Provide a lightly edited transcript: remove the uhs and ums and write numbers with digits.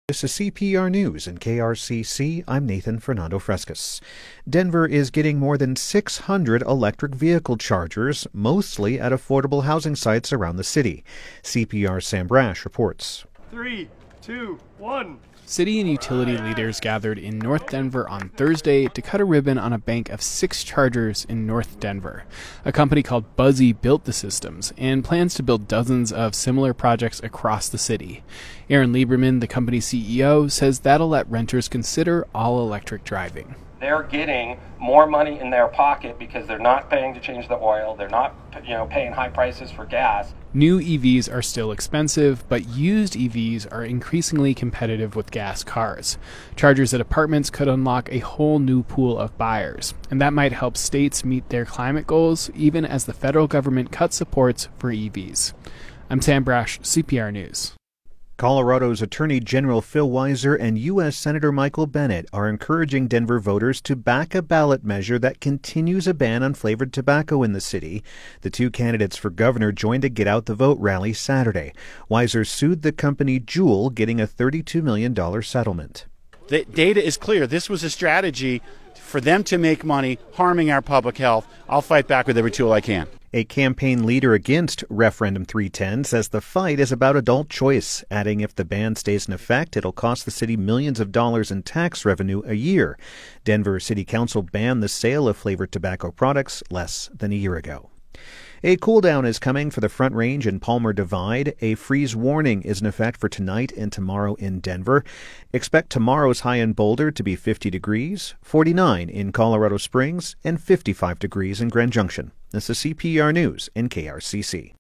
This is CPR News in KRCC. I'm Nathan Fernando Frescas. Denver is getting more than 600 electric vehicle chargers, mostly at affordable housing sites around the city. CPR's Sam Brash reports. 3, 2, 1. City and utility leaders gathered in North Denver on Thursday to cut a ribbon on a bank of 6 chargers in North Denver. A company called Buzzy built the systems and plans to build dozens of similar projects across the city. Aaron Lieberman, the company's CEO, says that'll let renters consider all-electric driving. They're getting more money in their pocket because they're not paying to change the oil. They're not, paying high prices for gas. New EVs are still expensive, but used EVs are increasingly competitive with gas cars. Chargers at apartments could unlock a whole new pool of buyers, and that might help states meet their climate goals, even as the federal government cuts supports for EVs. I'm Sam Brash, CPR News. Colorado's Attorney General Phil Weiser and U.S. Senator Michael Bennet are encouraging Denver voters to back a ballot measure that continues a ban on flavored tobacco in the city. The two candidates for governor joined a Get Out the Vote rally Saturday. Weiser sued the company Juul, getting a $32 million settlement. The data is clear. This was a strategy for them to make money, harming our public health. I'll fight back with every tool I can. A campaign leader against Referendum 310 says the fight is about adult choice, adding if the ban stays in effect, it'll cost the city millions of dollars in tax revenue a year. Denver City Council banned the sale of flavored tobacco products less than a year ago. A cool down is coming for the Front Range and Palmer Divide. A freeze warning is in effect for tonight and tomorrow in Denver. Expect tomorrow's high in Boulder to be 50 degrees, 49 in Colorado Springs, and 55 degrees in Grand Junction. This is CPR News in KRCC.